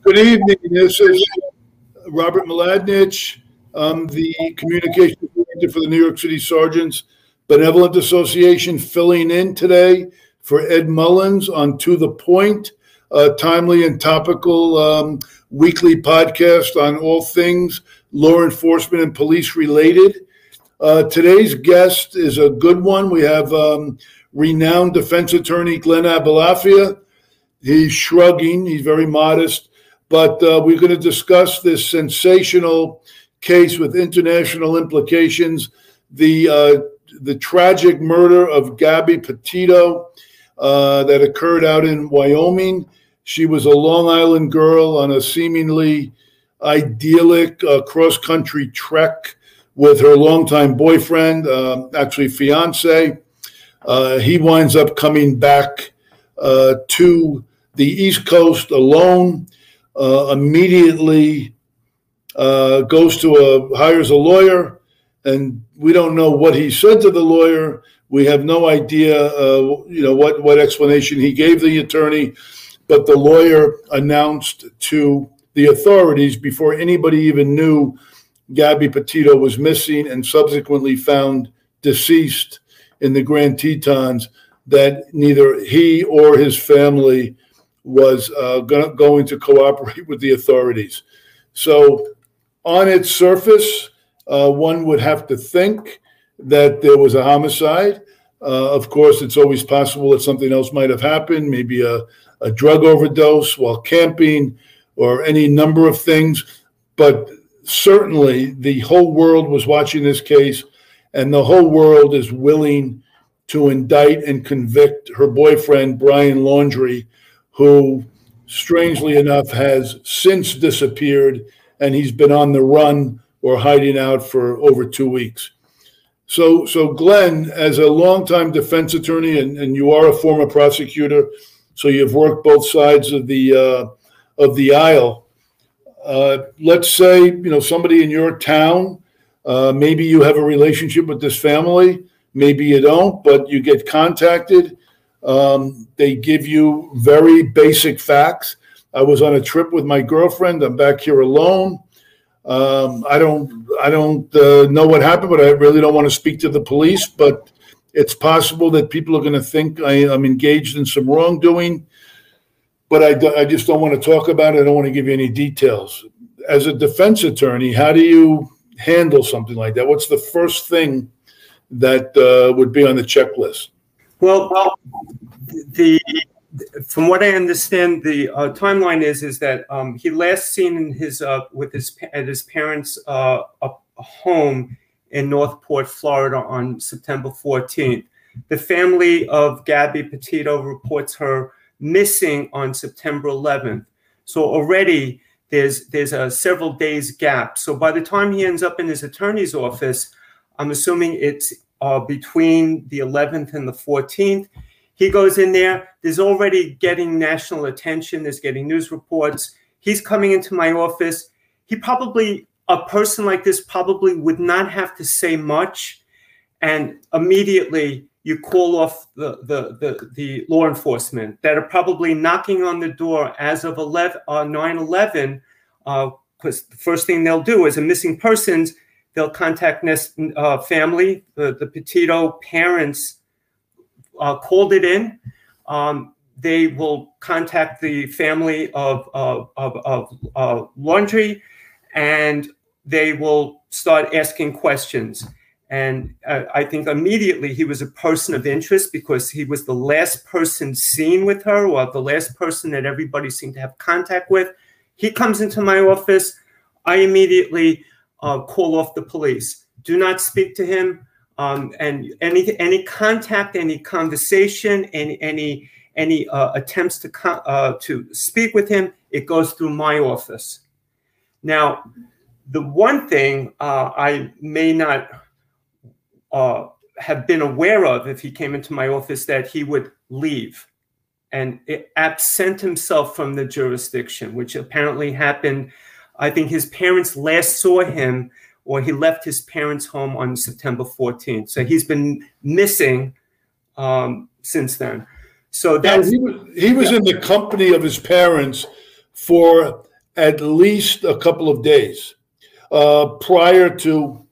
Good evening. This is Robert Mladinich. I'm the communications director for the New York City Sergeants Benevolent Association, filling in today for Ed Mullins on To the Point, a timely and topical weekly podcast on all things law enforcement and police related. Today's guest is a good one. We have renowned defense attorney Glenn Abulafia. He's shrugging. He's very modest. But we're going to discuss this sensational case with international implications, the tragic murder of Gabby Petito that occurred out in Wyoming. She was a Long Island girl on a seemingly idyllic cross-country trek with her longtime boyfriend, actually fiance. He winds up coming back to the East Coast alone. Immediately hires a lawyer, and we don't know what he said to the lawyer. We have no idea, what explanation he gave the attorney, but the lawyer announced to the authorities before anybody even knew Gabby Petito was missing and subsequently found deceased in the Grand Tetons that neither he or his family was going to cooperate with the authorities. So on its surface, one would have to think that there was a homicide. Of course, it's always possible that something else might have happened, maybe a drug overdose while camping or any number of things. But certainly the whole world was watching this case, and the whole world is willing to indict and convict her boyfriend, Brian Laundrie, who, strangely enough, has since disappeared, and he's been on the run or hiding out for over 2 weeks. So Glenn, as a longtime defense attorney, and you are a former prosecutor, so you've worked both sides of the aisle. Let's say somebody in your town, maybe you have a relationship with this family, maybe you don't, but you get contacted. They give you very basic facts. I was on a trip with my girlfriend. I'm back here alone. I don't know what happened, but I really don't want to speak to the police. But it's possible that people are going to think I'm engaged in some wrongdoing. But I just don't want to talk about it. I don't want to give you any details. As a defense attorney, how do you handle something like that? What's the first thing that would be on the checklist? Well, from what I understand, the timeline is that he last seen in at his parents' home in Northport, Florida, on September 14th. The family of Gabby Petito reports her missing on September 11th. So already there's a several days gap. So by the time he ends up in his attorney's office, I'm assuming it's between the 11th and the 14th. He goes in there. There's already getting national attention. There's getting news reports. He's coming into my office. A person like this probably would not have to say much. And immediately you call off the law enforcement that are probably knocking on the door as of 9/11, because the first thing they'll do is a missing persons. They'll contact family. The Petito parents called it in. They will contact the family of Laundrie, and they will start asking questions. And I think immediately he was a person of interest because he was the last person seen with her, or the last person that everybody seemed to have contact with. He comes into my office. I immediately call off the police. Do not speak to him. And any contact, any conversation, any attempts to speak with him, it goes through my office. Now, the one thing I may not have been aware of if he came into my office, that he would leave and absent himself from the jurisdiction, which apparently happened. I think his parents last saw him, or he left his parents' home on September 14th. So he's been missing since then. So that's, he was in the company of his parents for at least a couple of days prior to,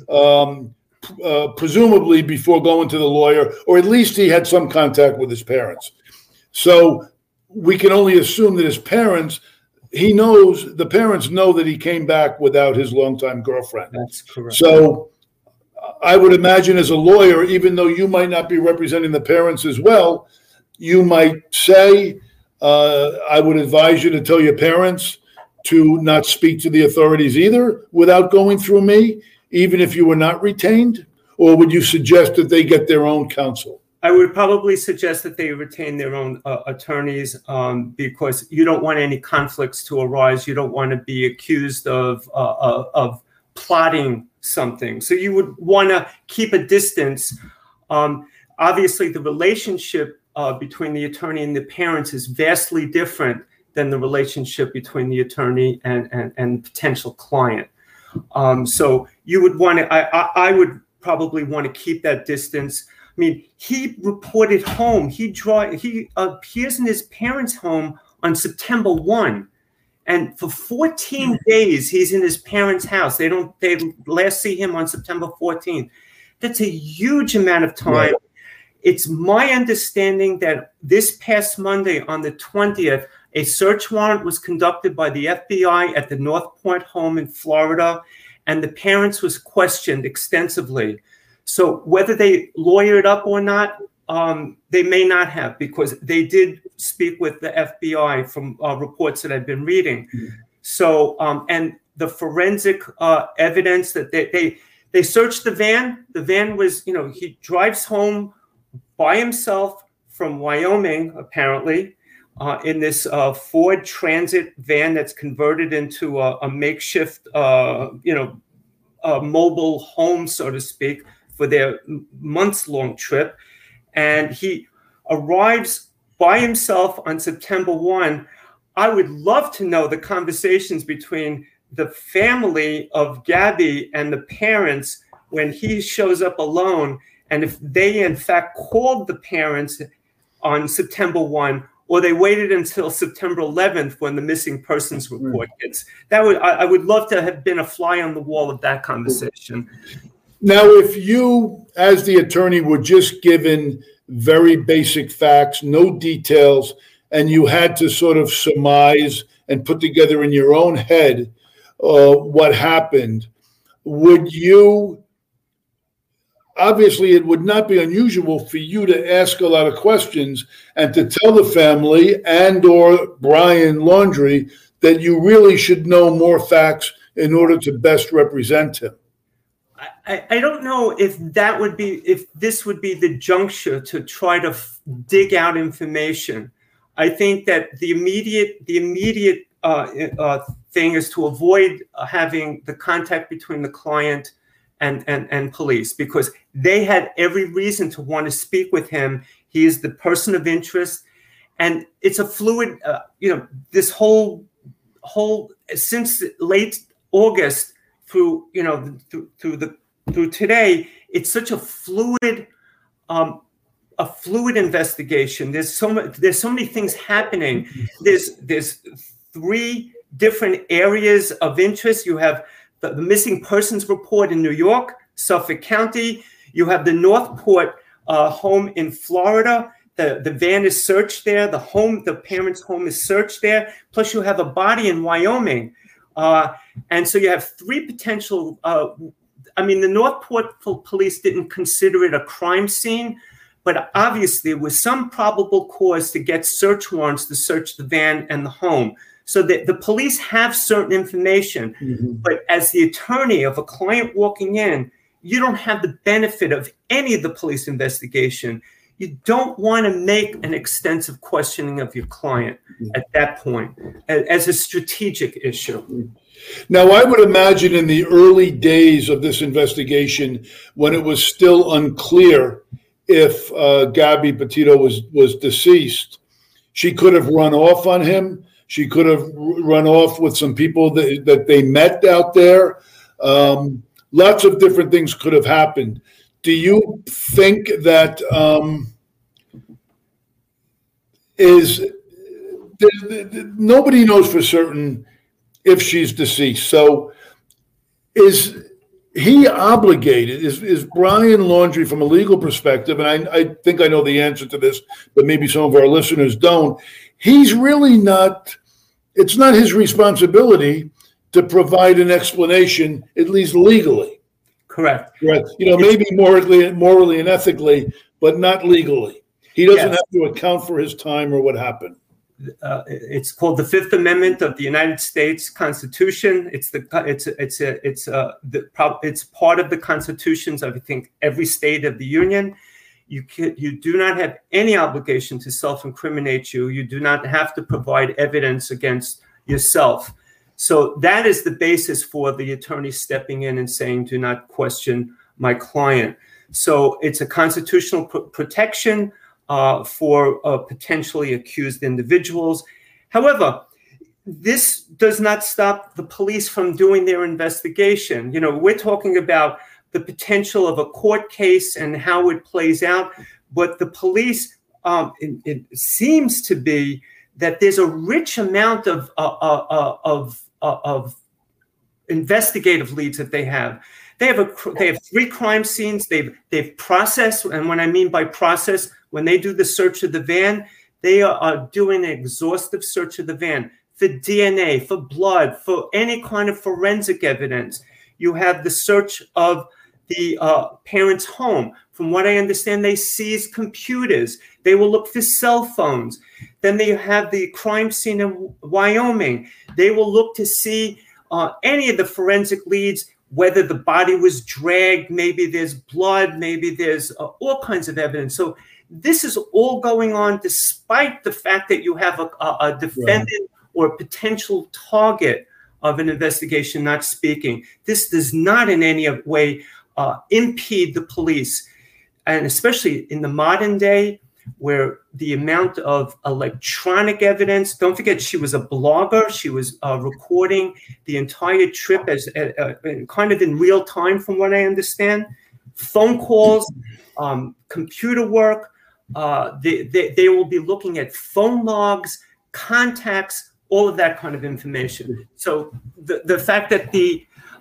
presumably before going to the lawyer, or at least he had some contact with his parents. So we can only assume that his parents, the parents know that he came back without his longtime girlfriend. That's correct. So I would imagine as a lawyer, even though you might not be representing the parents as well, you might say, I would advise you to tell your parents to not speak to the authorities either without going through me, even if you were not retained? Or would you suggest that they get their own counsel? I would probably suggest that they retain their own attorneys because you don't want any conflicts to arise. You don't want to be accused of plotting something. So you would want to keep a distance. Obviously, the relationship between the attorney and the parents is vastly different than the relationship between the attorney and potential client. So you would want to, I would probably want to keep that distance. I mean, he reported home. He appears in his parents' home on September 1. And for 14 days, he's in his parents' house. They last see him on September 14th. That's a huge amount of time. Right. It's my understanding that this past Monday on the 20th, a search warrant was conducted by the FBI at the North Point home in Florida, and the parents was questioned extensively. So whether they lawyered up or not, they may not have, because they did speak with the FBI from reports that I've been reading. So, and the forensic evidence that they searched the van. The van was, he drives home by himself from Wyoming, apparently, in this Ford Transit van that's converted into a makeshift, mobile home, so to speak, for their months-long trip. And he arrives by himself on September 1. I would love to know the conversations between the family of Gabby and the parents when he shows up alone, and if they in fact called the parents on September 1, or they waited until September 11th when the missing persons report hits. I would love to have been a fly on the wall of that conversation. Now, if you, as the attorney, were just given very basic facts, no details, and you had to sort of surmise and put together in your own head what happened, would you, obviously it would not be unusual for you to ask a lot of questions and to tell the family and or Brian Laundrie that you really should know more facts in order to best represent him. I don't know if this would be the juncture to try to dig out information. I think that the immediate thing is to avoid having the contact between the client and police, because they had every reason to want to speak with him. He is the person of interest, and it's a fluid, this whole since late August through today, it's such a fluid investigation. There's so many things happening. There's 3 different areas of interest. You have the missing persons report in New York, Suffolk County. You have the Northport home in Florida. The van is searched there. The parents' home is searched there. Plus, you have a body in Wyoming. And so you have 3 potential. The Northport police didn't consider it a crime scene, but obviously there was some probable cause to get search warrants to search the van and the home. So that the police have certain information, but as the attorney of a client walking in, you don't have the benefit of any of the police investigation. You don't want to make an extensive questioning of your client at that point as a strategic issue. Now, I would imagine in the early days of this investigation, when it was still unclear if Gabby Petito was deceased, she could have run off on him. She could have run off with some people that they met out there. Lots of different things could have happened. Do you think that nobody knows for certain if she's deceased. So is he obligated, is Brian Laundrie, from a legal perspective, and I think I know the answer to this, but maybe some of our listeners don't, he's really not, it's not his responsibility to provide an explanation, at least legally. Correct. Right. Maybe morally and ethically, but not legally. He doesn't have to account for his time or what happened. It's called the Fifth Amendment of the United States Constitution. It's part of the constitutions of, I think, every state of the union. You do not have any obligation to self-incriminate you. You do not have to provide evidence against yourself. So that is the basis for the attorney stepping in and saying, do not question my client. So it's a constitutional protection for potentially accused individuals. However, this does not stop the police from doing their investigation. We're talking about the potential of a court case and how it plays out, but the police, it seems to be that there's a rich amount of investigative leads that they have. They have 3 crime scenes. They've processed, and when I mean by process, when they do the search of the van, they are doing an exhaustive search of the van for DNA, for blood, for any kind of forensic evidence. You have the search of the parents' home. From what I understand, they seize computers. They will look for cell phones. Then they have the crime scene in Wyoming. They will look to see any of the forensic leads, whether the body was dragged, maybe there's blood, maybe there's all kinds of evidence. So this is all going on despite the fact that you have a defendant or a potential target of an investigation not speaking. This does not in any way impede the police. And especially in the modern day, where the amount of electronic evidence, don't forget she was a blogger. She was recording the entire trip as kind of in real time, from what I understand. Phone calls, computer work. They will be looking at phone logs, contacts, all of that kind of information. So the fact that the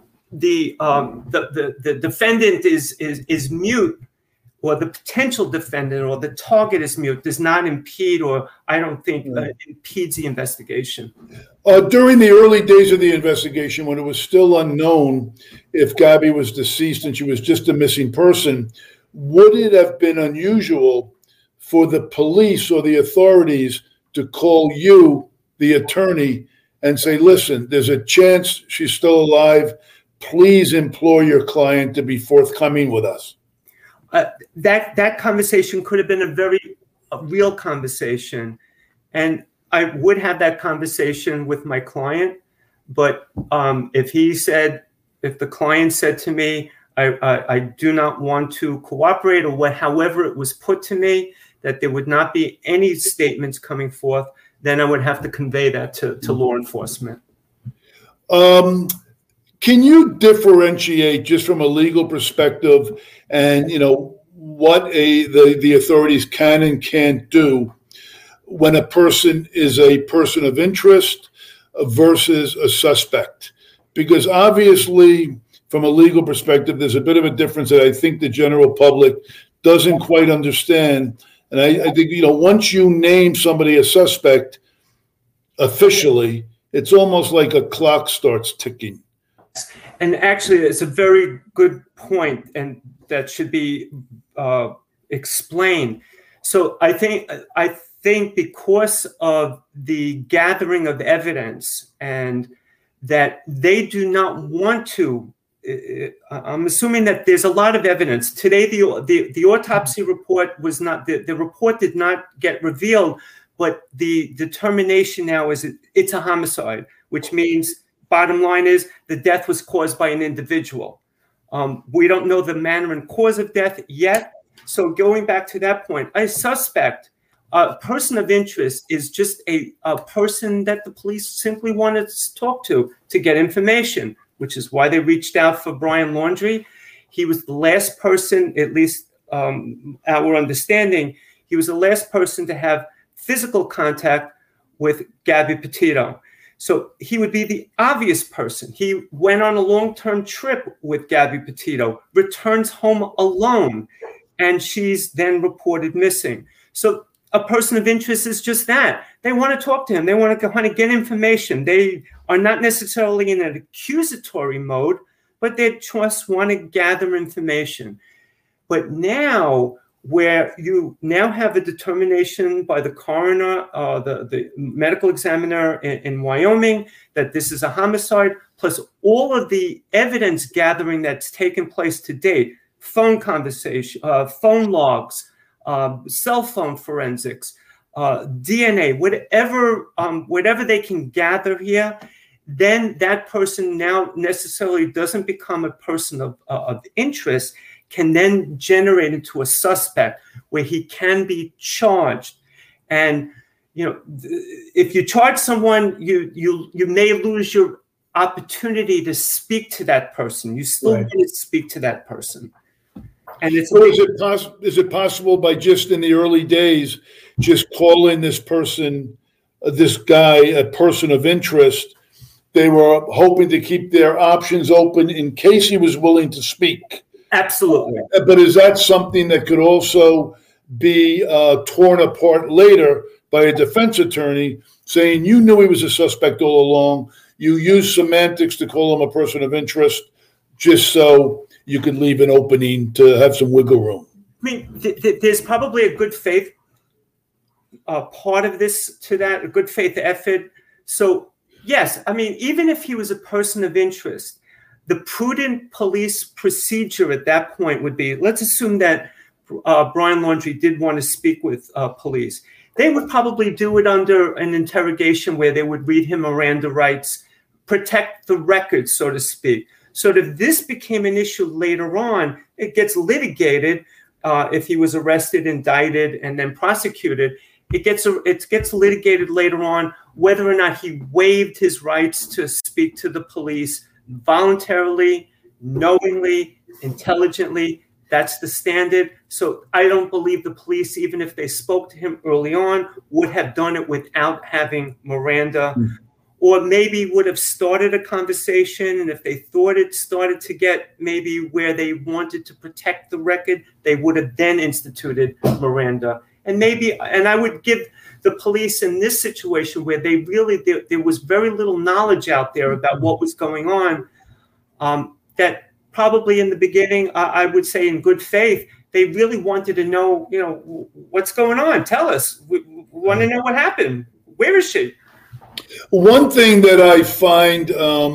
defendant is mute, or the potential defendant or the target is mute, does not impede, or I don't think impedes the investigation. During the early days of the investigation, when it was still unknown if Gabby was deceased and she was just a missing person, would it have been unusual for the police or the authorities to call you, the attorney, and say, listen, there's a chance she's still alive. Please implore your client to be forthcoming with us? That conversation could have been a real conversation, and I would have that conversation with my client. But if the client said to me, I do not want to cooperate, or however it was put to me, that there would not be any statements coming forth, then I would have to convey that to law enforcement. Can you differentiate, just from a legal perspective, and what the authorities can and can't do when a person is a person of interest versus a suspect? Because obviously, from a legal perspective, there's a bit of a difference that I think the general public doesn't quite understand. And I think, once you name somebody a suspect officially, it's almost like a clock starts ticking. And actually, it's a very good point, and that should be explained. So I think because of the gathering of evidence, and that they do not want to, I'm assuming that there's a lot of evidence. Today, the autopsy report was not, the report did not get revealed, but the determination now is it's a homicide, which means, bottom line is, the death was caused by an individual. We don't know the manner and cause of death yet. So going back to that point, a suspect, a person of interest, is just a person that the police simply wanted to talk to get information, which is why they reached out for Brian Laundrie. He was the last person, at least our understanding, he was the last person to have physical contact with Gabby Petito. So he would be the obvious person. He went on a long-term trip with Gabby Petito, returns home alone, and she's then reported missing. So a person of interest is just that. They want to talk to him. They want to kind of get information. They are not necessarily in an accusatory mode, but they just want to gather information. But now, where you now have a determination by the coroner, the medical examiner in Wyoming, that this is a homicide, plus all of the evidence gathering that's taken place to date, phone conversation, phone logs, cell phone forensics, DNA, whatever they can gather here, then that person now necessarily doesn't become a person of interest, can then generate into a suspect where he can be charged. And if you charge someone, you may lose your opportunity to speak to that person. You still Right. need to speak to that person. And it's So is it possible by just in the early days, just calling this person, this guy, a person of interest? They were hoping to keep their options open in case he was willing to speak. absolutely. But is that something that could also be torn apart later by a defense attorney saying you knew he was a suspect all along? You used semantics to call him a person of interest just so you could leave an opening to have some wiggle room. I mean, there's probably a good faith part of this to that, a good faith effort. So, yes, I mean, even if he was a person of interest, the prudent police procedure at that point would be, let's assume that Brian Laundrie did want to speak with police. They would probably do it under an interrogation where they would read him Miranda rights, protect the record, so to speak. So if this became an issue later on, it gets litigated. If he was arrested, indicted, and then prosecuted, it gets litigated later on whether or not he waived his rights to speak to the police voluntarily, knowingly, intelligently. That's the standard. So I don't believe the police, even if they spoke to him early on, would have done it without having Miranda. Or maybe would have started a conversation, and if they thought it started to get maybe where they wanted to protect the record, they would have then instituted Miranda. And I would give the police in this situation where there was very little knowledge out there about what was going on, that probably in the beginning, I would say in good faith, they really wanted to know, what's going on? Tell us. We want to know what happened. Where is she? One thing that I find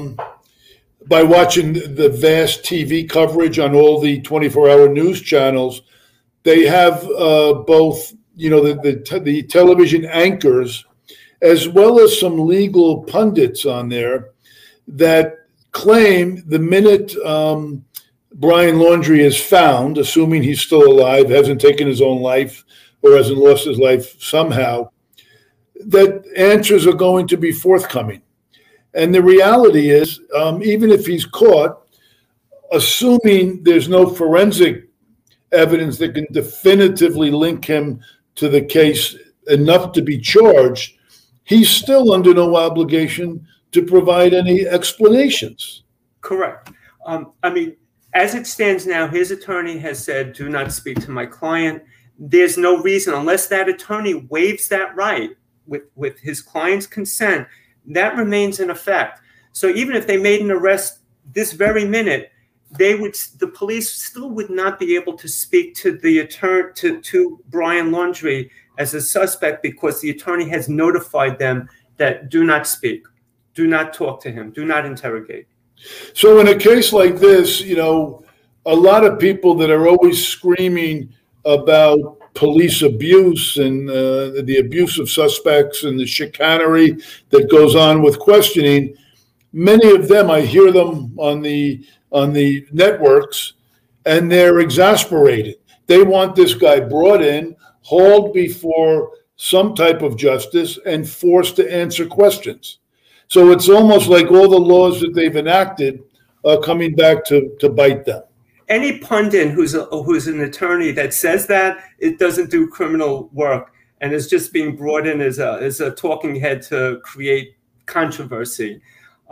by watching the vast TV coverage on all the 24-hour news channels, they have both, the television anchors as well as some legal pundits on there that claim the minute Brian Laundrie is found, assuming he's still alive, hasn't taken his own life or hasn't lost his life somehow, that answers are going to be forthcoming. And the reality is, even if he's caught, assuming there's no forensic evidence that can definitively link him to the case enough to be charged, he's still under no obligation to provide any explanations. Correct. I mean, as it stands now, his attorney has said, do not speak to my client. There's no reason, unless that attorney waives that right with his client's consent, that remains in effect. So even if they made an arrest this very minute, the police still would not be able to speak to the attorney, to Brian Laundrie as a suspect, because the attorney has notified them that do not speak, do not talk to him, do not interrogate. So in a case like this, a lot of people that are always screaming about police abuse and the abuse of suspects and the chicanery that goes on with questioning, many of them, I hear them on the networks, and they're exasperated. They want this guy brought in, hauled before some type of justice, and forced to answer questions. So it's almost like all the laws that they've enacted are coming back to bite them. Any pundit who's an attorney that says that, it doesn't do criminal work and is just being brought in as a talking head to create controversy.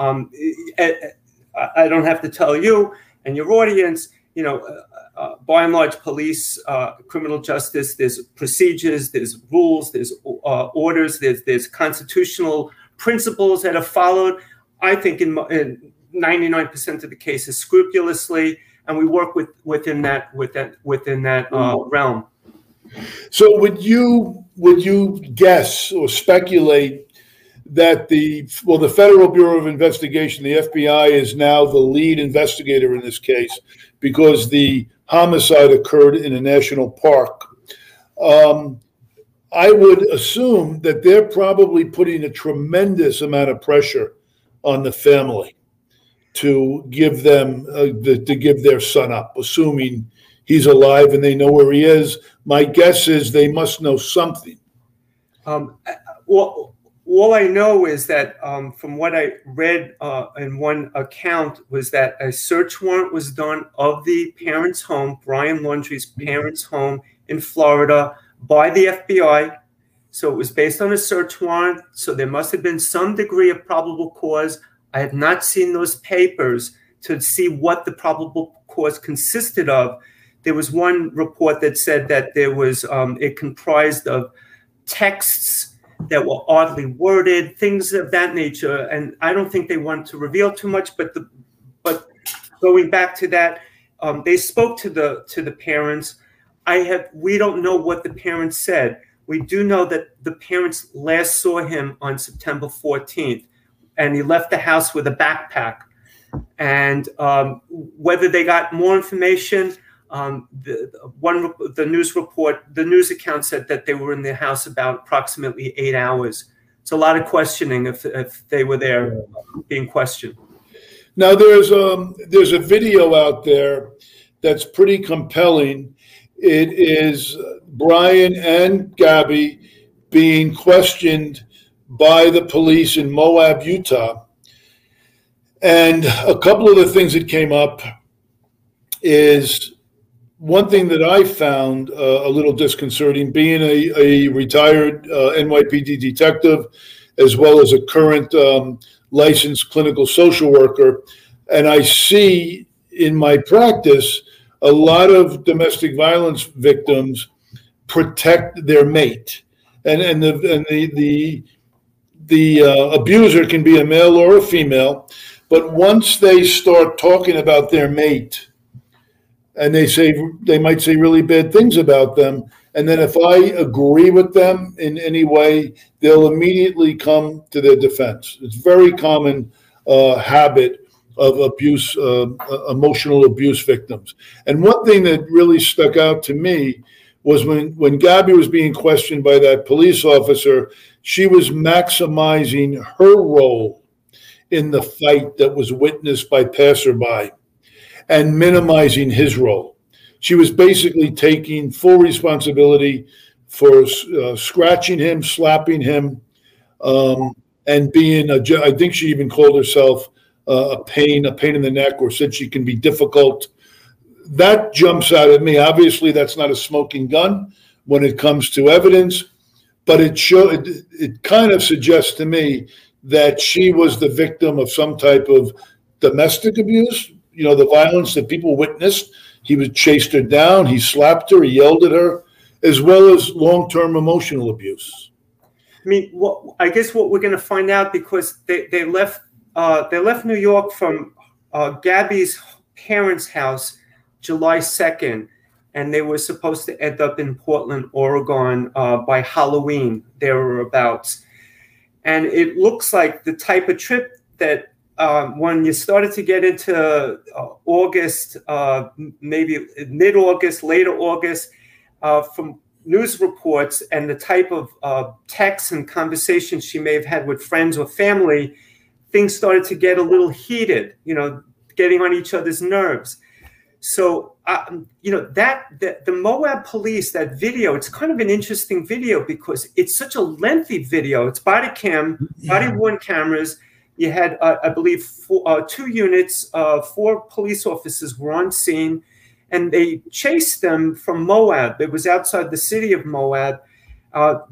I don't have to tell you and your audience, you know, by and large, police, criminal justice, there's procedures, there's rules, there's orders, there's constitutional principles that are followed. I think in 99% of the cases scrupulously, and we work within that realm. So would you guess or speculate that the Federal Bureau of Investigation, the FBI, is now the lead investigator in this case because the homicide occurred in a national park? I would assume that they're probably putting a tremendous amount of pressure on the family to give them to give their son up, assuming he's alive and they know where he is. My guess is they must know something. Well, all I know is that from what I read in one account was that a search warrant was done of the parents' home, Brian Laundrie's parents' home in Florida, by the FBI. So it was based on a search warrant. So there must have been some degree of probable cause. I have not seen those papers to see what the probable cause consisted of. There was one report that said that there was it comprised of texts that were oddly worded, things of that nature. And I don't think they wanted to reveal too much. But going back to that, they spoke to the parents. We don't know what the parents said. We do know that the parents last saw him on September 14th, and he left the house with a backpack. And whether they got more information, the news account said that they were in the house about approximately 8 hours. It's a lot of questioning if they were there being questioned. Now there's a video out there that's pretty compelling. It is Brian and Gabby being questioned by the police in Moab, Utah. And a couple of the things that came up is one thing that I found a little disconcerting, being a retired NYPD detective, as well as a current licensed clinical social worker. And I see in my practice, a lot of domestic violence victims protect their mate. And the abuser can be a male or a female, but once they start talking about their mate, and they might say really bad things about them, and then if I agree with them in any way, they'll immediately come to their defense. It's a very common habit of abuse, emotional abuse victims. And one thing that really stuck out to me was when Gabby was being questioned by that police officer, she was maximizing her role in the fight that was witnessed by passerby and minimizing his role. She was basically taking full responsibility for scratching him, slapping him, and being I think she even called herself a pain in the neck, or said she can be difficult. That jumps out at me. Obviously, that's not a smoking gun when it comes to evidence, but it kind of suggests to me that she was the victim of some type of domestic abuse. You know, the violence that people witnessed. He chased her down, he slapped her, he yelled at her, as well as long-term emotional abuse. I mean, I guess what we're going to find out, because they left New York from Gabby's parents' house July 2nd, and they were supposed to end up in Portland, Oregon by Halloween, thereabouts. And it looks like the type of trip that when you started to get into August, maybe mid-August, later August, from news reports and the type of texts and conversations she may have had with friends or family, things started to get a little heated, you know, getting on each other's nerves. So, you know, the Moab police, that video, it's kind of an interesting video because it's such a lengthy video. It's body-worn cameras. You had, I believe, 2 units, 4 police officers were on scene, and they chased them from Moab. It was outside the city of Moab.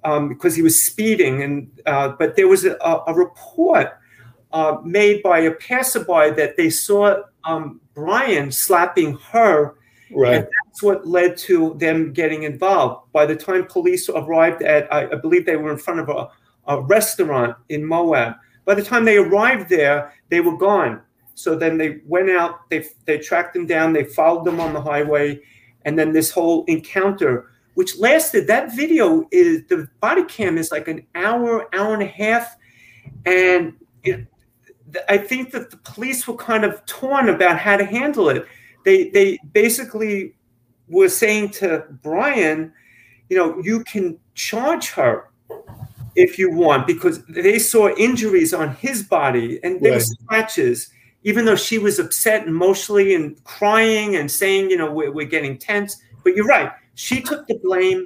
because he was speeding, and but there was a report made by a passerby that they saw Brian slapping her, Right. and that's what led to them getting involved. By the time police arrived at, I believe they were in front of a restaurant in Moab. By the time they arrived there, they were gone. So then they went out, they tracked them down, they followed them on the highway, and then this whole encounter, which lasted, that video is, the body cam is like an hour and a half. And I think that the police were kind of torn about how to handle it. They basically were saying to Brian, you know, you can charge her if you want, because they saw injuries on his body and there were scratches, even though she was upset emotionally and crying and saying, you know, we're getting tense. But you're right. She took the blame.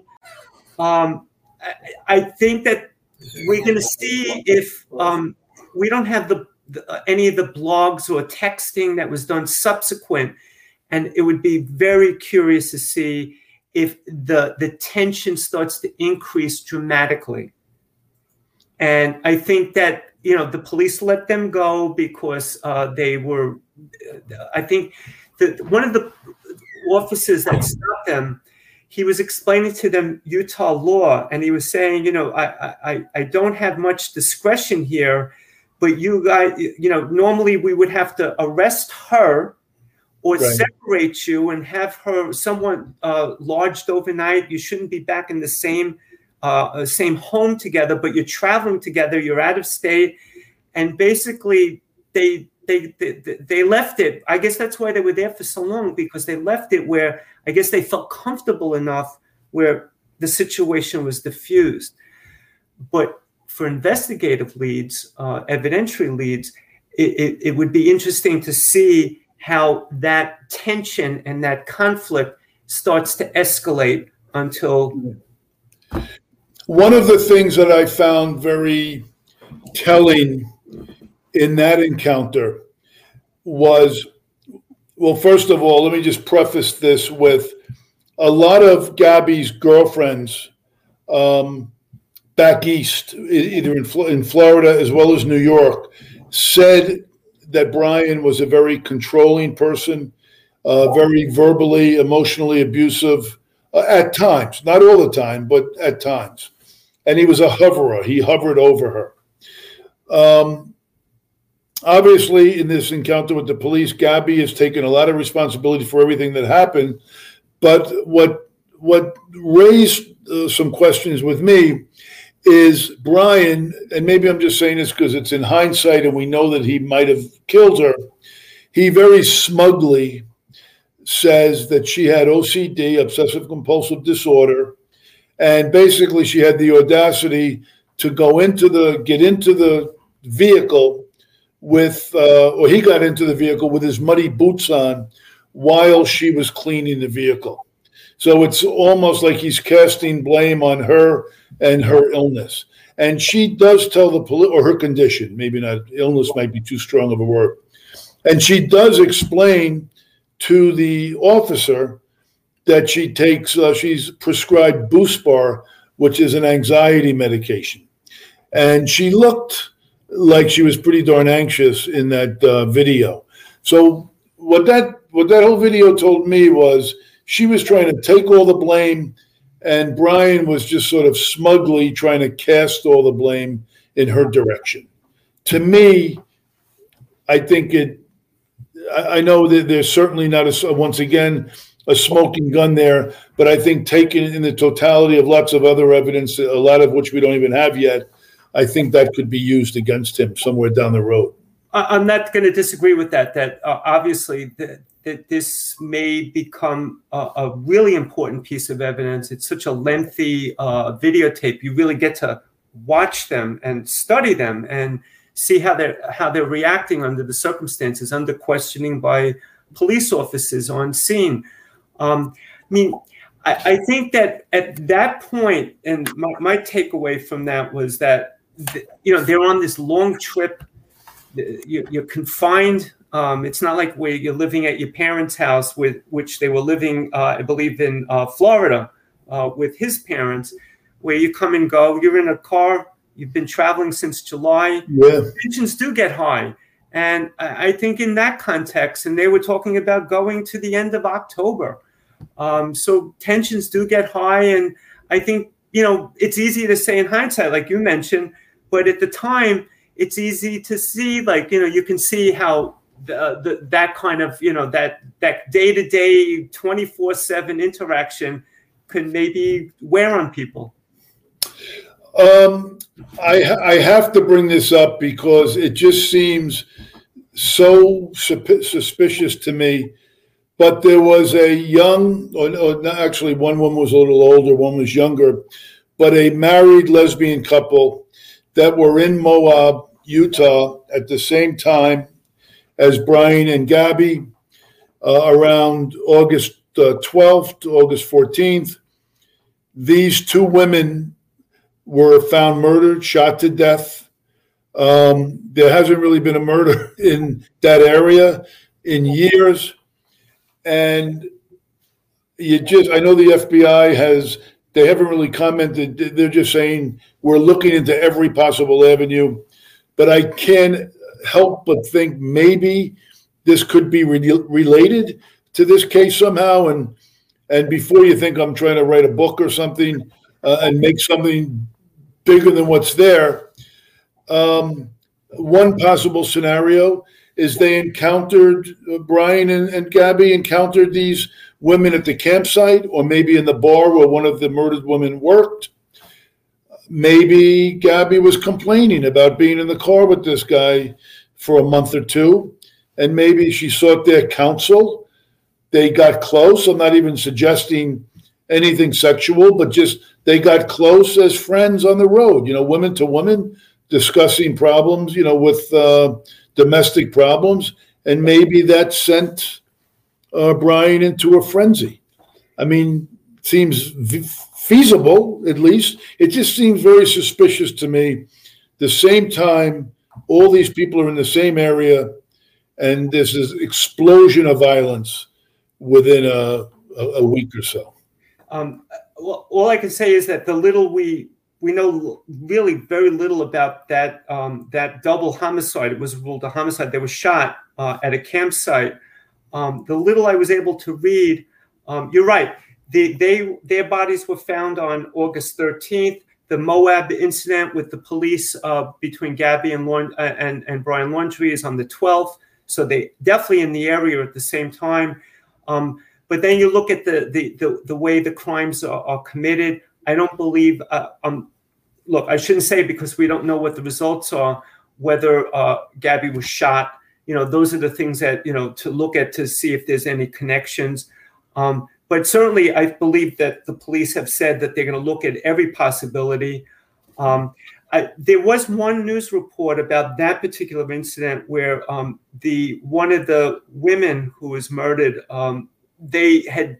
I think that we're going to see if we don't have any of the blogs or texting that was done subsequent. And it would be very curious to see if the tension starts to increase dramatically. And I think that, you know, the police let them go because they were, I think one of the officers that stopped them, he was explaining to them Utah law, and he was saying, you know, I don't have much discretion here, but you guys, you know, normally we would have to arrest her or separate you and have her somewhat lodged overnight. You shouldn't be back in the same home together, but you're traveling together, you're out of state. And basically they left it. I guess that's why they were there for so long, because they left it where I guess they felt comfortable enough where the situation was diffused. But for investigative leads, evidentiary leads, it would be interesting to see how that tension and that conflict starts to escalate until... One of the things that I found very telling in that encounter was, well, first of all, let me just preface this with a lot of Gabby's girlfriends back east, either in Florida as well as New York, said that Brian was a very controlling person, very verbally, emotionally abusive at times, not all the time, but at times. And he was a hoverer. He hovered over her. Obviously, in this encounter with the police, Gabby has taken a lot of responsibility for everything that happened. But what raised some questions with me is Brian, and maybe I'm just saying this because it's in hindsight and we know that he might have killed her. He very smugly says that she had OCD, obsessive compulsive disorder, and basically she had the audacity to get into the vehicle with, or he got into the vehicle with his muddy boots on while she was cleaning the vehicle. So it's almost like he's casting blame on her and her illness. And she does tell the police, or her condition, maybe not, illness might be too strong of a word. And she does explain to the officer that she takes, she's prescribed Buspar, which is an anxiety medication. And she looked like she was pretty darn anxious in that video. So what that whole video told me was she was trying to take all the blame, and Brian was just sort of smugly trying to cast all the blame in her direction. To me, I think I know that there's certainly not once again, a smoking gun there, but I think taken in the totality of lots of other evidence, a lot of which we don't even have yet, I think that could be used against him somewhere down the road. I'm not going to disagree with that. That obviously that this may become a really important piece of evidence. It's such a lengthy videotape. You really get to watch them and study them and see how they're reacting under the circumstances, under questioning by police officers on scene. I mean, I think that at that point, and my takeaway from that was that, you know, they're on this long trip. You're confined. It's not like where you're living at your parents' house, which they were living, I believe, in Florida with his parents. where you come and go. You're in a car. You've been traveling since July. Yeah. Tensions do get high. And I think in that context, and they were talking about going to the end of October. So tensions do get high. And I think, it's easy to say in hindsight, like you mentioned, but at the time, it's easy to see, like, you can see how that kind of, that day-to-day 24/7 interaction could maybe wear on people. I have to bring this up because it just seems so suspicious to me. But there was a young, actually one woman was a little older, one was younger, but a married lesbian couple that were in Moab, Utah at the same time as Brian and Gabby around August 12th to August 14th. These two women were found murdered, shot to death. There hasn't really been a murder in that area in years. And I know the FBI they haven't really commented. They're just saying we're looking into every possible avenue. But I can't help but think maybe this could be related to this case somehow. And before you think I'm trying to write a book or something and make something bigger than what's there, one possible scenario is they encountered, Brian and Gabby encountered these women at the campsite, or maybe in the bar where one of the murdered women worked. Maybe Gabby was complaining about being in the car with this guy for a month or two, and maybe she sought their counsel. They got close. I'm not even suggesting anything sexual, but just they got close as friends on the road, women to women, discussing problems, with domestic problems, and maybe that sent Brian into a frenzy. I mean, seems feasible, at least. It just seems very suspicious to me. The same time, all these people are in the same area, and there's this explosion of violence within a week or so. Well, all I can say is that the little we know really very little about that double homicide. It was ruled a homicide. They were shot at a campsite. The little I was able to read, you're right. Their bodies were found on August 13th. The Moab incident with the police between Gabby and Brian Laundrie is on the 12th. So they definitely in the area at the same time. But then you look at the way the crimes are committed. I don't believe, look, I shouldn't say because we don't know what the results are, whether Gabby was shot. Those are the things that, to look at to see if there's any connections. But certainly I believe that the police have said that they're going to look at every possibility. There was one news report about that particular incident where one of the women who was murdered, they had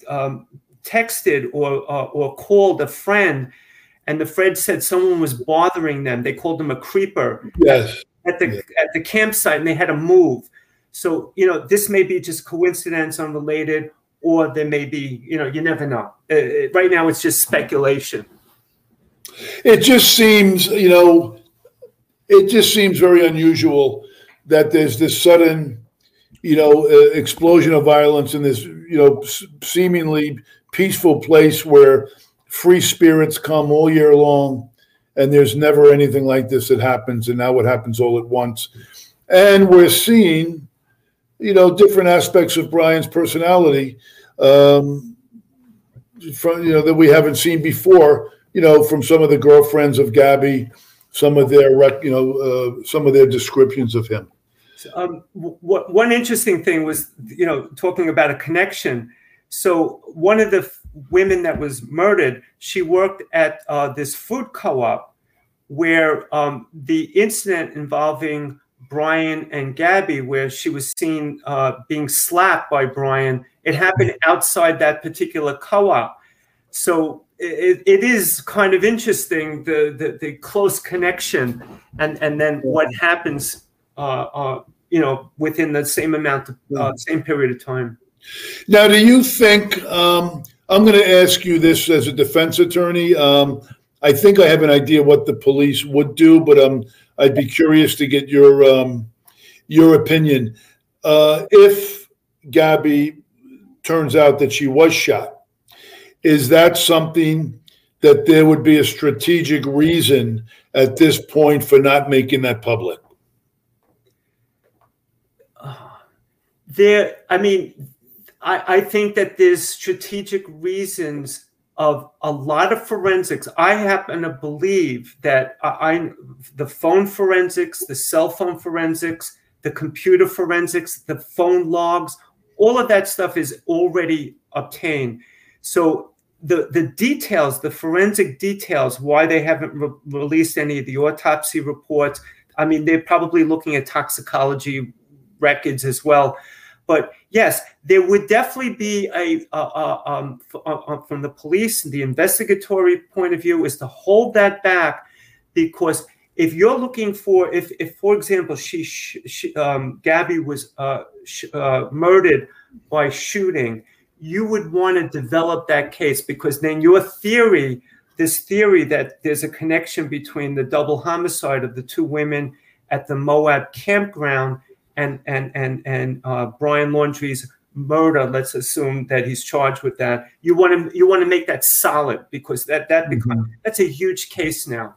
texted or called a friend, and the friend said someone was bothering them. They called them a creeper. Yes. At the campsite, and they had to move. So this may be just coincidence, unrelated, or there may be you never know. Right now, it's just speculation. It just seems very unusual that there's this sudden explosion of violence in this seemingly peaceful place where free spirits come all year long, and there's never anything like this that happens, and now it happens all at once. And we're seeing different aspects of Brian's personality from that we haven't seen before, from some of the girlfriends of Gabby, some of their descriptions of him. One interesting thing was, talking about a connection. So one of the women that was murdered, she worked at this food co-op where the incident involving Brian and Gabby, where she was seen being slapped by Brian, it happened outside that particular co-op. So it is kind of interesting, the close connection, and then what happens within the same amount of same period of time. Now, do you think I'm going to ask you this as a defense attorney. I think I have an idea what the police would do, but I'd be curious to get your opinion. If Gabby turns out that she was shot, is that something that there would be a strategic reason at this point for not making that public? I think that there's strategic reasons of a lot of forensics. I happen to believe that the phone forensics, the cell phone forensics, the computer forensics, the phone logs, all of that stuff is already obtained. So the details, the forensic details, why they haven't released any of the autopsy reports, I mean, they're probably looking at toxicology records as well. But yes, there would definitely be from the police, the investigatory point of view, is to hold that back, because if you're looking for, if for example, Gabby was murdered by shooting, you would want to develop that case, because then your theory, this theory that there's a connection between the double homicide of the two women at the Moab campground and Brian Laundrie's murder, let's assume that he's charged with that. You want to make that solid, because that's a huge case now.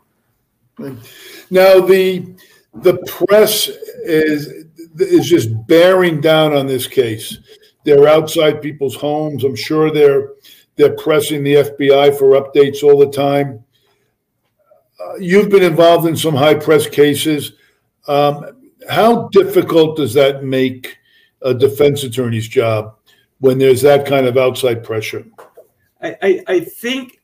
Now the press is just bearing down on this case. They're outside people's homes. I'm sure they're pressing the FBI for updates all the time. You've been involved in some high press cases. How difficult does that make a defense attorney's job when there's that kind of outside pressure? I think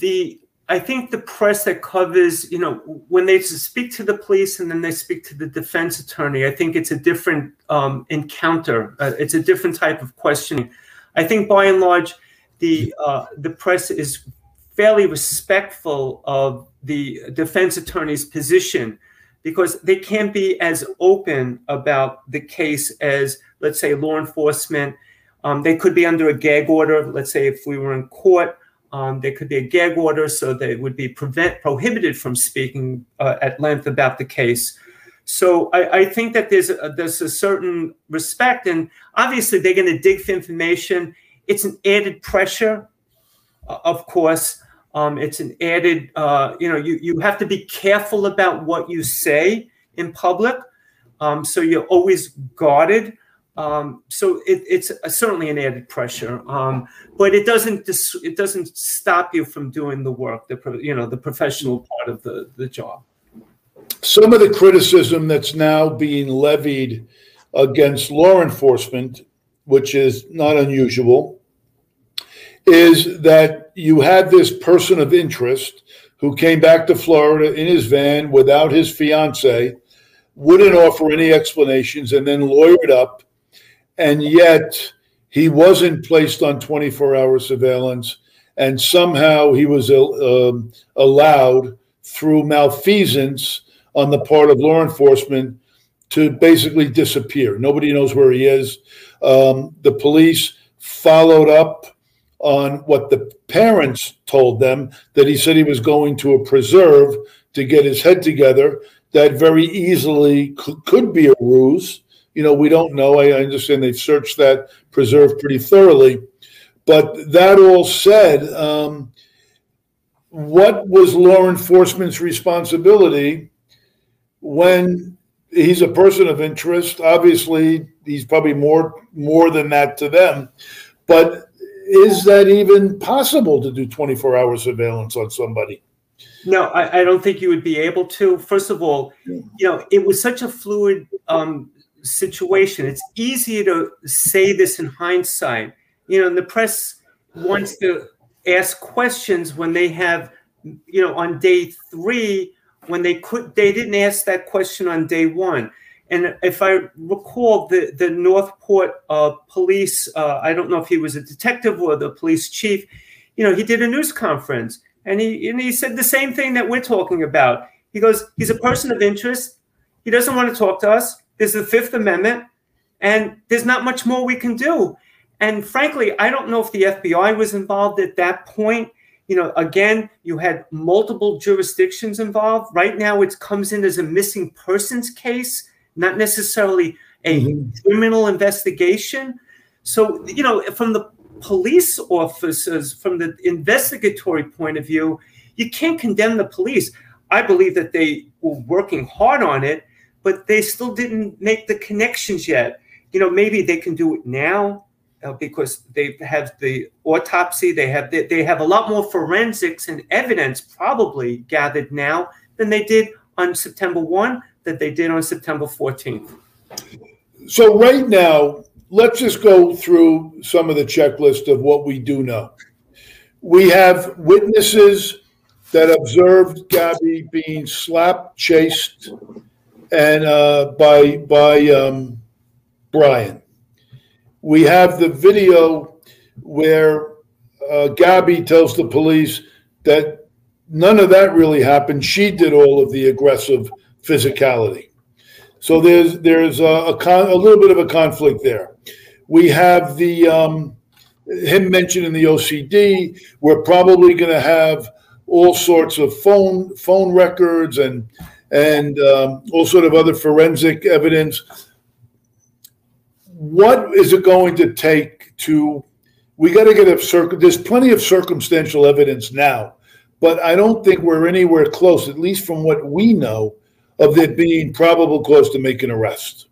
the press that covers, when they speak to the police and then they speak to the defense attorney, I think it's a different encounter. It's a different type of questioning. I think by and large, the press is fairly respectful of the defense attorney's position, because they can't be as open about the case as, let's say, law enforcement. They could be under a gag order. Let's say if we were in court, there could be a gag order, so they would be prohibited from speaking at length about the case. So I think that there's a certain respect, and obviously they're going to dig for information. It's an added pressure, of course. It's an added, you have to be careful about what you say in public. So you're always guarded. So it's certainly an added pressure, but it doesn't stop you from doing the work, the professional part of the job. Some of the criticism that's now being levied against law enforcement, which is not unusual, is that you had this person of interest who came back to Florida in his van without his fiance, wouldn't offer any explanations, and then lawyered up. And yet he wasn't placed on 24-hour surveillance, and somehow he was allowed, through malfeasance on the part of law enforcement, to basically disappear. Nobody knows where he is. The police followed up on what the parents told them, that he said he was going to a preserve to get his head together. That very easily could be a ruse. We don't know. I understand they've searched that preserve pretty thoroughly. But that all said, what was law enforcement's responsibility when he's a person of interest? Obviously, he's probably more than that to them. But is that even possible to do 24-hour surveillance on somebody? No, I don't think you would be able to. First of all, it was such a fluid situation. It's easier to say this in hindsight. The press wants to ask questions when they have, on day 3, when they didn't ask that question on day 1. And if I recall, the Northport police, I don't know if he was a detective or the police chief, he did a news conference, and he said the same thing that we're talking about. He goes, he's a person of interest. He doesn't want to talk to us. There's the Fifth Amendment, and there's not much more we can do. And frankly, I don't know if the FBI was involved at that point. You know, again, you had multiple jurisdictions involved. Right now, it comes in as a missing persons case, not necessarily a criminal investigation. So, you know, from the police officers, from the investigatory point of view, you can't condemn the police. I believe that they were working hard on it, but they still didn't make the connections yet. You know, maybe they can do it now because they have the autopsy. They have a lot more forensics and evidence probably gathered now than they did on September 1, that they did on September 14th. So right now, let's just go through some of the checklist of what we do know. We have witnesses that observed Gabby being slapped, chased, and by Brian. We have the video where Gabby tells the police that none of that really happened. She did all of the aggressive physicality. So there's a little bit of a conflict there. We have the him mentioned in the OCD. We're probably going to have all sorts of phone records and all sort of other forensic evidence. What is it going to take to? We got to get there's plenty of circumstantial evidence now, but I don't think we're anywhere close, at least from what we know, of there being probable cause to make an arrest.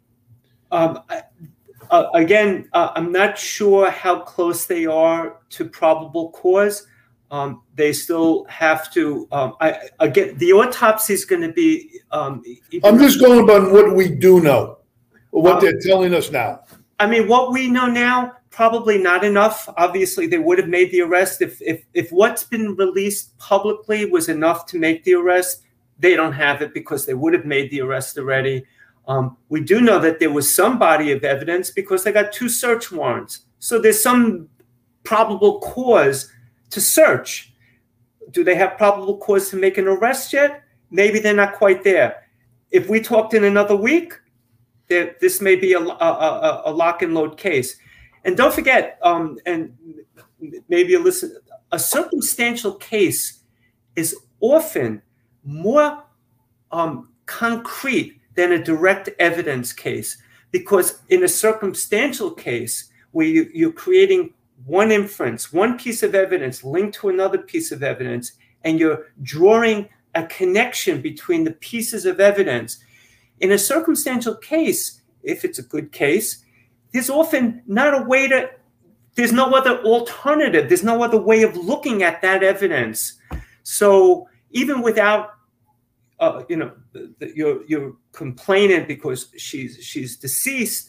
Again, I'm not sure how close they are to probable cause. They still have to. Again, the autopsy is going to be. I'm just going about what we do know, or what they're telling us now. I mean, what we know now, probably not enough. Obviously, they would have made the arrest if what's been released publicly was enough to make the arrest. They don't have it because they would have made the arrest already. We do know that there was some body of evidence because they got 2 search warrants. So there's some probable cause to search. Do they have probable cause to make an arrest yet? Maybe they're not quite there. If we talked in another week, this may be a lock and load case. And don't forget, and maybe a circumstantial case is often more concrete than a direct evidence case, because in a circumstantial case where you're creating one inference, one piece of evidence linked to another piece of evidence, and you're drawing a connection between the pieces of evidence. In a circumstantial case, if it's a good case, there's often not a way to, there's no other alternative. There's no other way of looking at that evidence. So even without, you're complaining because she's deceased,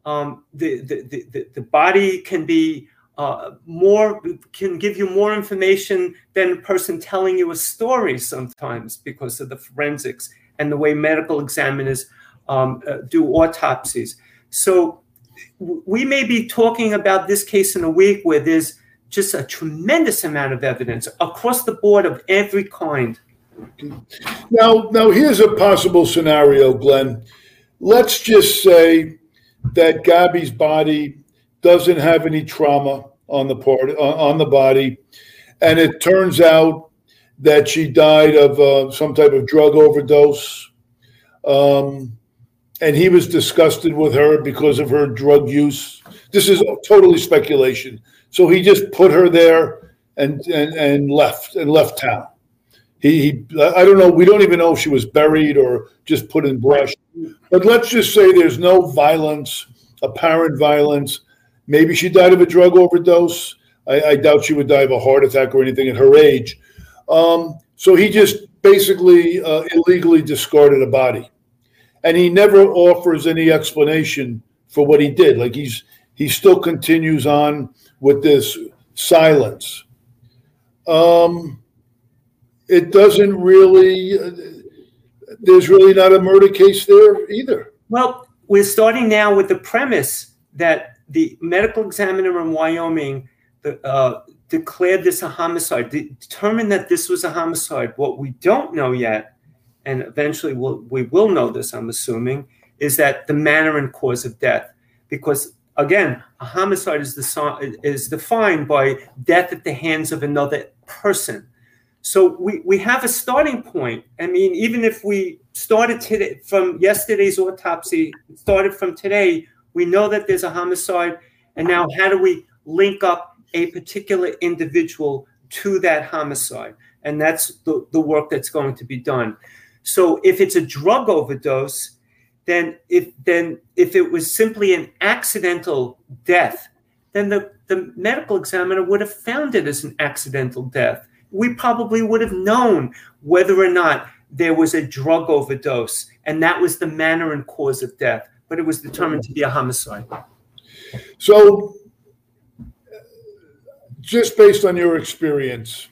the body can be can give you more information than a person telling you a story sometimes because of the forensics and the way medical examiners do autopsies. So we may be talking about this case in a week where there's just a tremendous amount of evidence across the board of every kind. Now here's a possible scenario, Glenn. Let's just say that Gabby's body doesn't have any trauma on the body, and it turns out that she died of some type of drug overdose, and he was disgusted with her because of her drug use. This is totally speculation. So he just put her there and left town. I don't know. We don't even know if she was buried or just put in brush. But let's just say there's no violence, apparent violence. Maybe she died of a drug overdose. I doubt she would die of a heart attack or anything at her age. So he just basically illegally discarded a body. And he never offers any explanation for what he did. Like he still continues on with this silence. It doesn't really, there's really not a murder case there either. Well, we're starting now with the premise that the medical examiner in Wyoming declared this a homicide, determined that this was a homicide. What we don't know yet, and eventually we will know this, I'm assuming, is that the manner and cause of death. Because again, a homicide is defined by death at the hands of another person. So we have a starting point. I mean, even if we started today from yesterday's autopsy, started from today, we know that there's a homicide. And now how do we link up a particular individual to that homicide? And that's the work that's going to be done. So if it's a drug overdose, then if it was simply an accidental death, then the medical examiner would have found it as an accidental death. We probably would have known whether or not there was a drug overdose, and that was the manner and cause of death, but it was determined to be a homicide. So just based on your experience,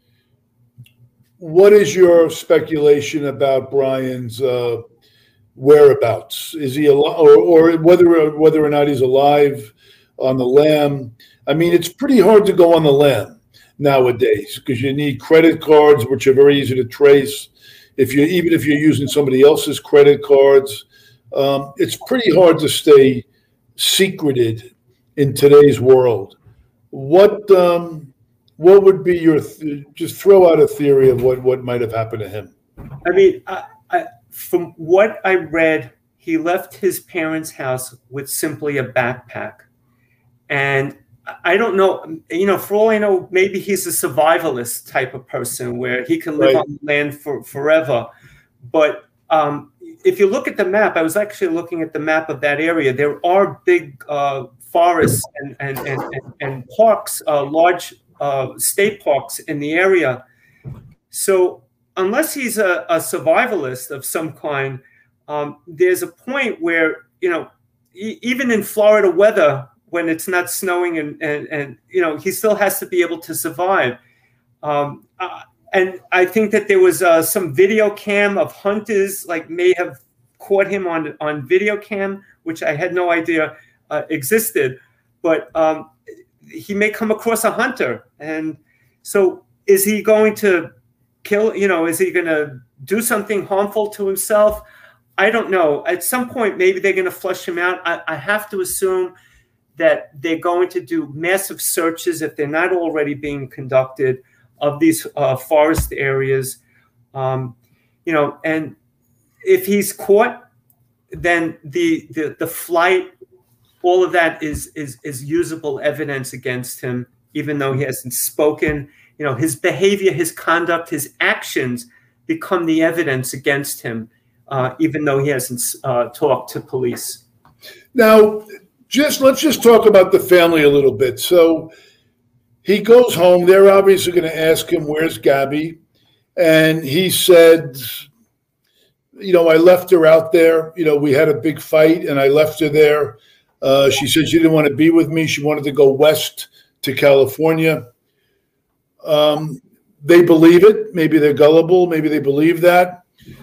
what is your speculation about Brian's whereabouts? Is he alive, or whether or not he's alive on the lam? I mean, it's pretty hard to go on the lam nowadays because you need credit cards, which are very easy to trace. Even if you're using somebody else's credit cards, it's pretty hard to stay secreted in today's world. What would be your just throw out a theory of what might have happened to him? I mean, from what I read, he left his parents' house with simply a backpack, and I don't know, for all I know, maybe he's a survivalist type of person where he can live on the land forever. But if you look at the map, I was actually looking at the map of that area. There are big forests and parks, large state parks in the area. So unless he's a survivalist of some kind, there's a point where, even in Florida weather, when it's not snowing and he still has to be able to survive. And I think that there was some video cam of hunters may have caught him on video cam, which I had no idea existed, but he may come across a hunter. And so is he going to kill, is he going to do something harmful to himself? I don't know. At some point, maybe they're going to flush him out. I have to assume that they're going to do massive searches, if they're not already being conducted, of these forest areas. And if he's caught, then the flight, all of that is usable evidence against him, even though he hasn't spoken. His behavior, his conduct, his actions become the evidence against him, even though he hasn't talked to police. Now, let's just talk about the family a little bit. So he goes home. They're obviously going to ask him, where's Gabby? And he said, I left her out there. We had a big fight and I left her there. She said she didn't want to be with me. She wanted to go west to California. They believe it. Maybe they're gullible. Maybe they believe that.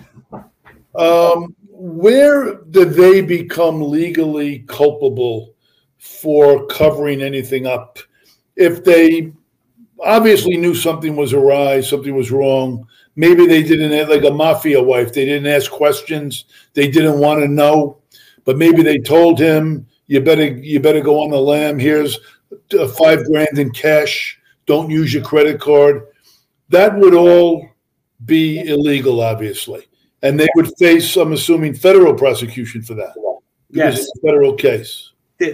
Where do they become legally culpable for covering anything up? If they obviously knew something was awry, something was wrong, maybe they didn't, like a mafia wife, they didn't ask questions, they didn't want to know, but maybe they told him, you better go on the lam, here's $5,000 in cash, don't use your credit card. That would all be illegal, obviously. And they would face, I'm assuming, federal prosecution for that. Because it's a federal case.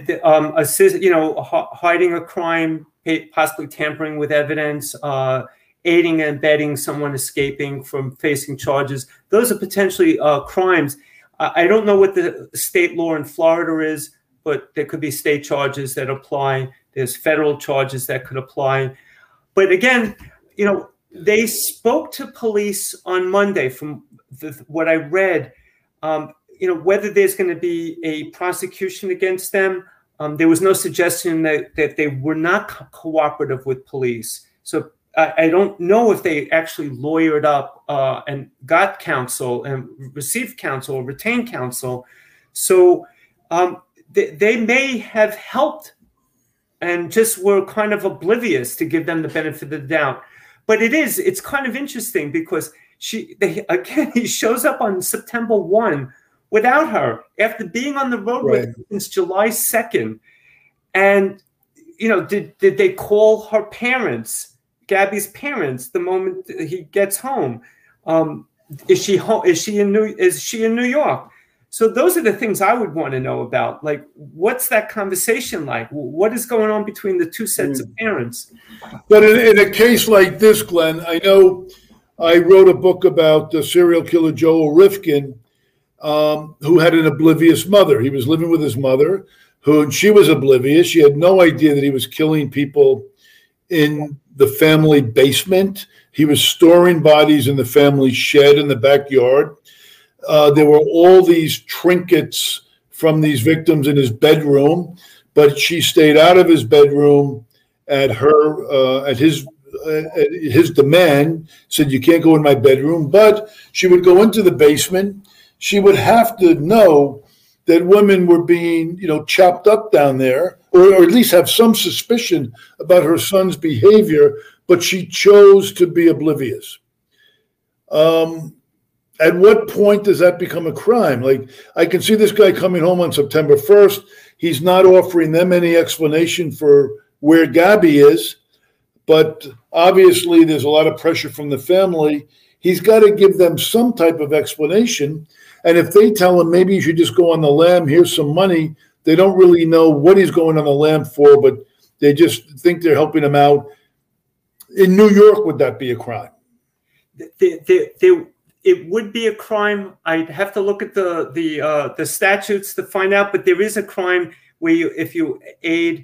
Hiding a crime, possibly tampering with evidence, aiding and abetting someone escaping from facing charges. Those are potentially crimes. I don't know what the state law in Florida is, but there could be state charges that apply. There's federal charges that could apply. But again, they spoke to police on Monday. From what I read, whether there's going to be a prosecution against them, there was no suggestion that they were not cooperative with police. So I don't know if they actually lawyered up and got counsel and received counsel or retained counsel. So they may have helped and just were kind of oblivious to give them the benefit of the doubt. But it's kind of interesting because he shows up on September 1 without her after being on the road with her since July 2nd. And, did they call her parents, Gabby's parents, the moment he gets home? Is she home? Is she in New York? So those are the things I would want to know about. Like, what's that conversation like? What is going on between the two sets of parents? But in a case like this, Glenn, I know I wrote a book about the serial killer Joel Rifkin, who had an oblivious mother. He was living with his mother, she was oblivious. She had no idea that he was killing people in the family basement. He was storing bodies in the family shed in the backyard. There were all these trinkets from these victims in his bedroom, but she stayed out of his bedroom at his demand, said, "You can't go in my bedroom." But she would go into the basement. She would have to know that women were being, chopped up down there, or at least have some suspicion about her son's behavior, but she chose to be oblivious. At what point does that become a crime? Like, I can see this guy coming home on September 1st. He's not offering them any explanation for where Gabby is, but obviously there's a lot of pressure from the family. He's got to give them some type of explanation. And if they tell him, maybe you should just go on the lam, here's some money, they don't really know what he's going on the lam for, but they just think they're helping him out. In New York, would that be a crime? It would be a crime. I'd have to look at the statutes to find out, but there is a crime where if you aid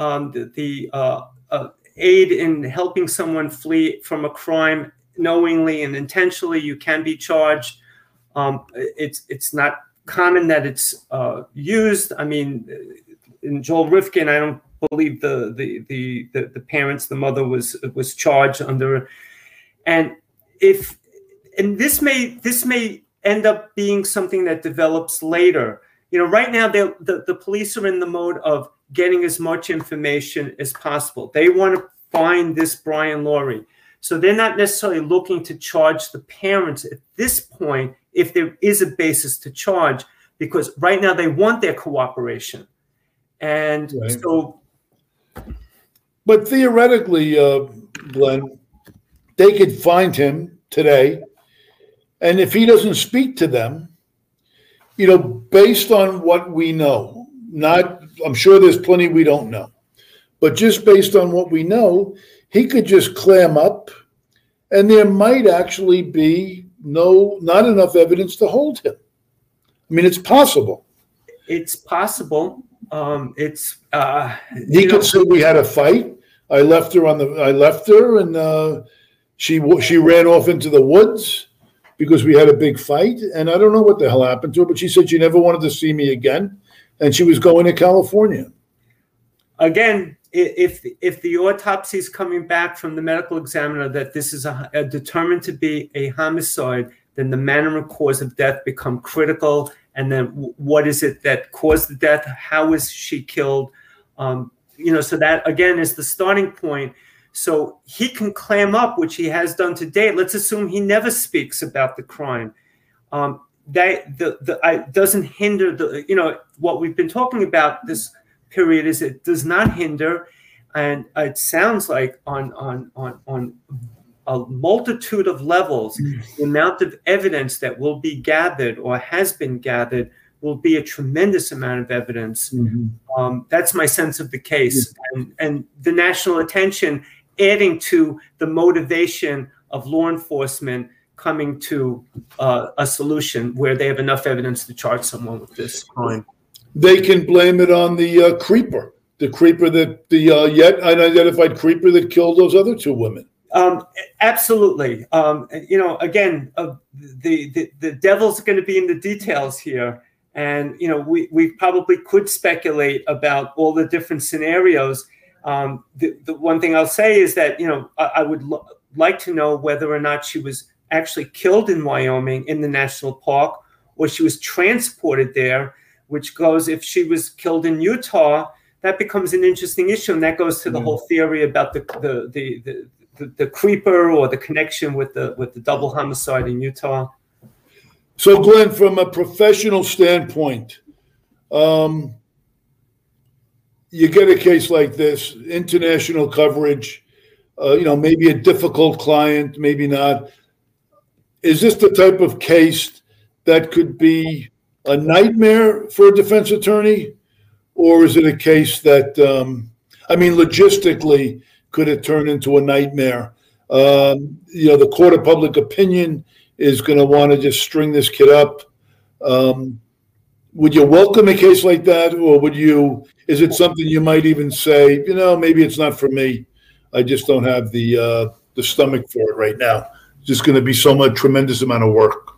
aid in helping someone flee from a crime knowingly and intentionally, you can be charged. It's not common that it's used. I mean, in Joel Rifkin, I don't believe the parents, the mother was charged under, and this may end up being something that develops later. Right now the police are in the mode of getting as much information as possible. They want to find this Brian Laurie. So they're not necessarily looking to charge the parents at this point if there is a basis to charge, because right now they want their cooperation. And right. So. But theoretically, Glenn, they could find him today. And if he doesn't speak to them, based on what we know, I'm sure there's plenty we don't know, but just based on what we know, he could just clam up, and there might actually be not enough evidence to hold him. I mean, it's possible. It's possible. He could say we had a fight. I left her, and she ran off into the woods because we had a big fight, and I don't know what the hell happened to her, but she said she never wanted to see me again, and she was going to California. Again, if the autopsy is coming back from the medical examiner that this is determined to be a homicide, then the manner and cause of death become critical. And then what is it that caused the death? How was she killed? So that, again, is the starting point. So he can clam up, which he has done to date. Let's assume he never speaks about the crime. That doesn't hinder what we've been talking about this period is it does not hinder, and it sounds like on a multitude of levels, the amount of evidence that will be gathered or has been gathered will be a tremendous amount of evidence. Mm-hmm. That's my sense of the case, and the national attention adding to the motivation of law enforcement coming to a solution where they have enough evidence to charge someone with this crime. They can blame it on the creeper, that the yet unidentified creeper that killed those other two women. Absolutely. Again, the devil's going to be in the details here. And, we probably could speculate about all the different scenarios. The one thing I'll say is that, I would like to know whether or not she was actually killed in Wyoming in the national park, or she was transported there, which goes, if she was killed in Utah, that becomes an interesting issue. And that goes to the whole theory about the creeper or the connection with the double homicide in Utah. So, Glenn, from a professional standpoint, you get a case like this, international coverage, maybe a difficult client, maybe not. Is this the type of case that could be a nightmare for a defense attorney? Or is it a case that, logistically, could it turn into a nightmare? The court of public opinion is going to want to just string this kid up. Would you welcome a case like that? Or is it something you might even say, maybe it's not for me. I just don't have the stomach for it right now. It's just going to be tremendous amount of work.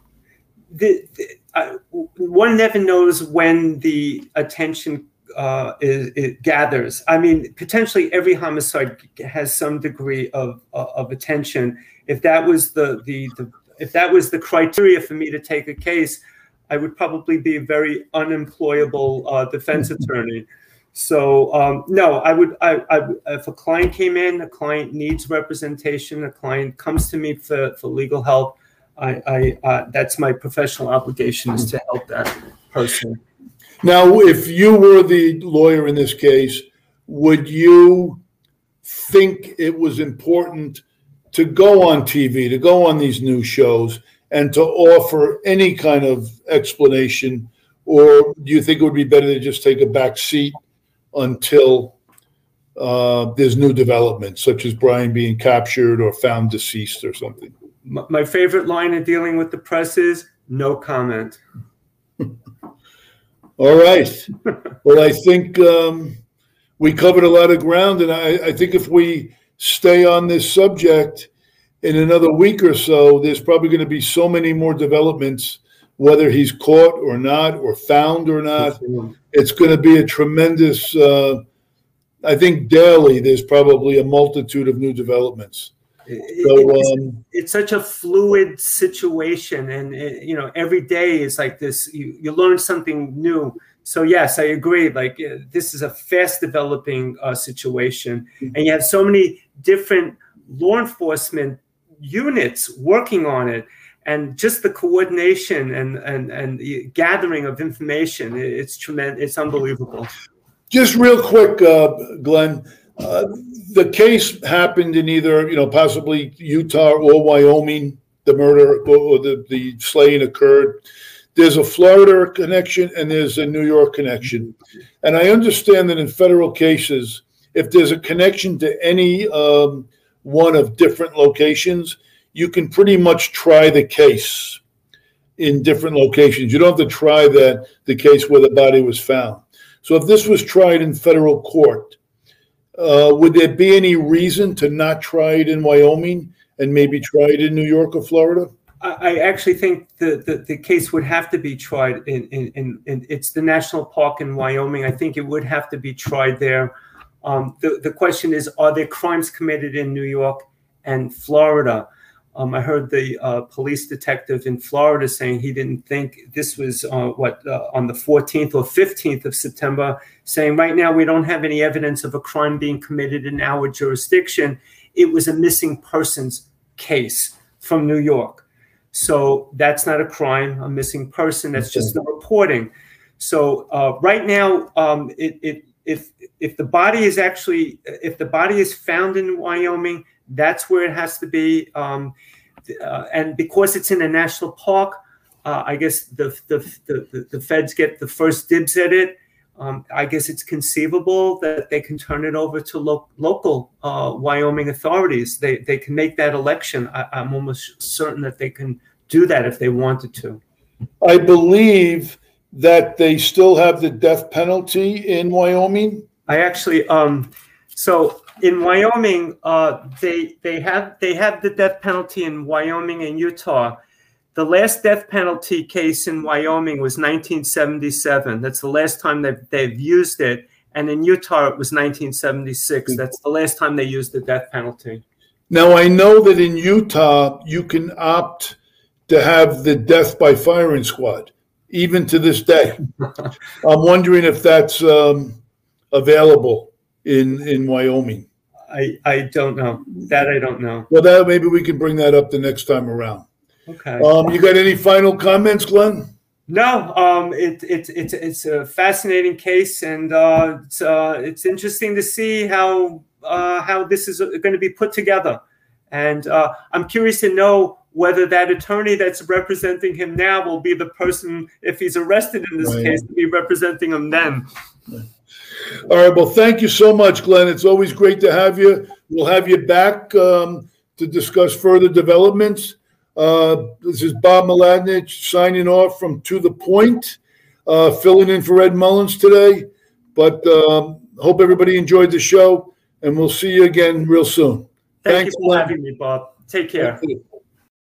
One never knows when the attention it gathers. Potentially every homicide has some degree of attention. If that was the criteria for me to take a case, I would probably be a very unemployable defense attorney. So no, I would. If a client came in, a client needs representation, a client comes to me for legal help, that's my professional obligation, is to help that person. Now, if you were the lawyer in this case, would you think it was important to go on TV, to go on these news shows, and to offer any kind of explanation? Or do you think it would be better to just take a back seat until there's new developments, such as Brian being captured or found deceased or something? My favorite line in dealing with the press is no comment. All right. Well, I think we covered a lot of ground, and I think if we stay on this subject in another week or so, there's probably going to be so many more developments, whether he's caught or not, or found or not. It's going to be a tremendous, I think daily there's probably a multitude of new developments. It's such a fluid situation, and every day is like this. You learn something new. So yes, I agree. Like this is a fast developing situation, and you have so many different law enforcement units working on it, and just the coordination and the gathering of information. It's tremendous. It's unbelievable. Just real quick, Glenn. The case happened in either, possibly Utah or Wyoming. The murder or the slaying occurred. There's a Florida connection and there's a New York connection. And I understand that in federal cases, if there's a connection to any one of different locations, you can pretty much try the case in different locations. You don't have to try the case where the body was found. So if this was tried in federal court, would there be any reason to not try it in Wyoming and maybe try it in New York or Florida? I actually think the case would have to be tried in it's the national park in Wyoming. I think it would have to be tried there. The question is, are there crimes committed in New York and Florida? I heard the police detective in Florida saying he didn't think this was on the 14th or 15th of September, saying right now we don't have any evidence of a crime being committed in our jurisdiction. It was a missing persons case from New York. So that's not a crime, a missing person. That's just the reporting. So right now, if the body is found in Wyoming, that's where it has to be. And because it's in a national park, I guess the feds get the first dibs at it. I guess it's conceivable that they can turn it over to local Wyoming authorities. They can make that election. I'm almost certain that they can do that if they wanted to. I believe that they still have the death penalty in Wyoming. I actually, so in Wyoming, they have the death penalty in Wyoming and Utah. The last death penalty case in Wyoming was 1977. That's the last time they've used it. And in Utah, it was 1976. That's the last time they used the death penalty. Now, I know that in Utah, you can opt to have the death by firing squad, even to this day. I'm wondering if that's available in Wyoming. I don't know. That I don't know. Well, maybe we can bring that up the next time around. Okay. You got any final comments, Glenn? No, it's a fascinating case, and it's interesting to see how this is going to be put together. And I'm curious to know whether that attorney that's representing him now will be the person, if he's arrested in this case, to be representing him then. All right. Well, thank you so much, Glenn. It's always great to have you. We'll have you back to discuss further developments. This is Bob Mladinich signing off from To The Point, filling in for Ed Mullins today. But hope everybody enjoyed the show, and we'll see you again real soon. Thank you for having me, Bob. Take care.